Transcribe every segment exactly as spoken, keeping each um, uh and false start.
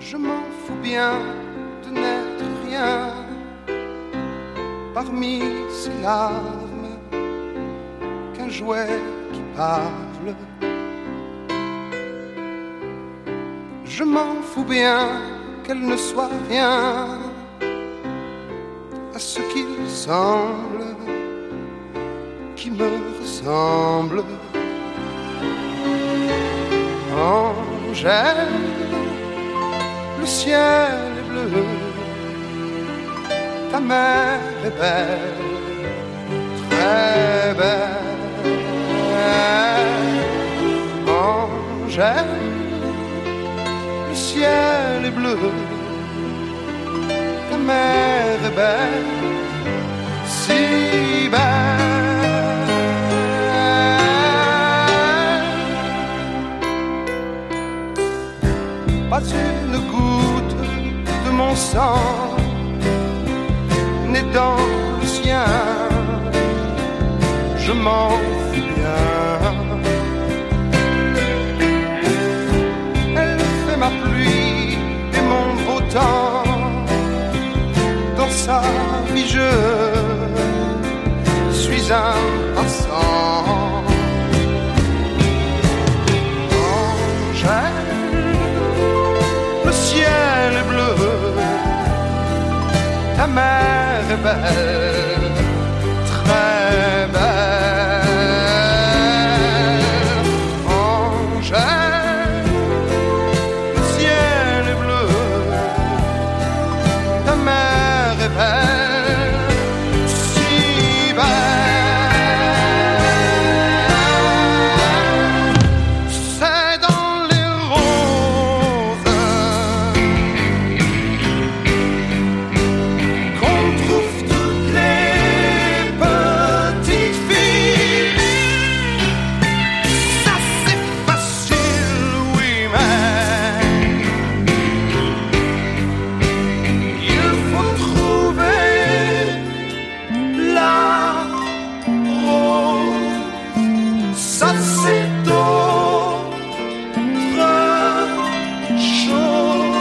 Je m'en fous bien de n'être rien parmi ces larmes qu'un jouet qui parle. Je m'en fous bien qu'elle ne soit rien à ce qu'il semble qui me ressemble. Angèle, le ciel est bleu, ta mère est belle, très belle. Angèle, le ciel est bleu, ta mère est belle, si belle. Pas une goutte de mon sang n'est dans le sien, je m'en fous bien. Elle fait ma pluie et mon beau temps, dans sa vie je suis un passant. Angèle, le ciel est bleu, ta mère est belle, très belle. Angèle, le ciel est bleu, ta mère est belle, si belle. C'est dans les roses qu'on trouve toutes les petites filles. Ça c'est facile, oui, mais il faut trouver la rose. Ça c'est autre chose.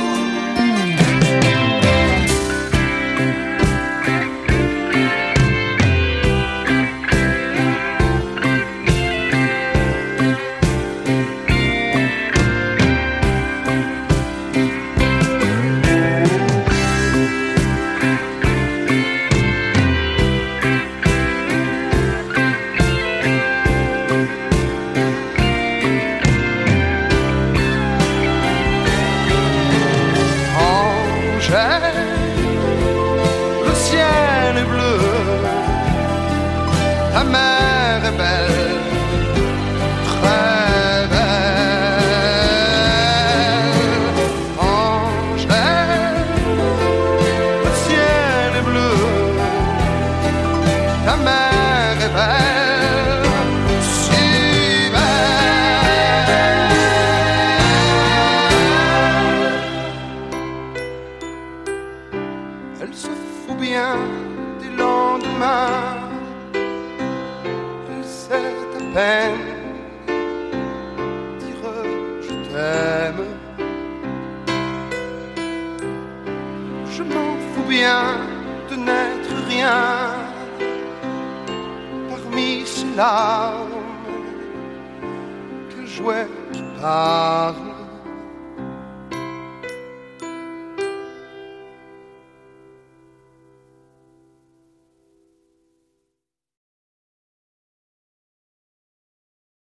Angèle, le ciel est bleu, ta mère est belle, très belle. Angèle, le ciel est bleu, ta mère est belle, si belle. Elle se fout bien des lendemains, elle sait à peine dire je t'aime. Je m'en fous bien de n'être rien parmi ces larmes qu'un jouet qui parle.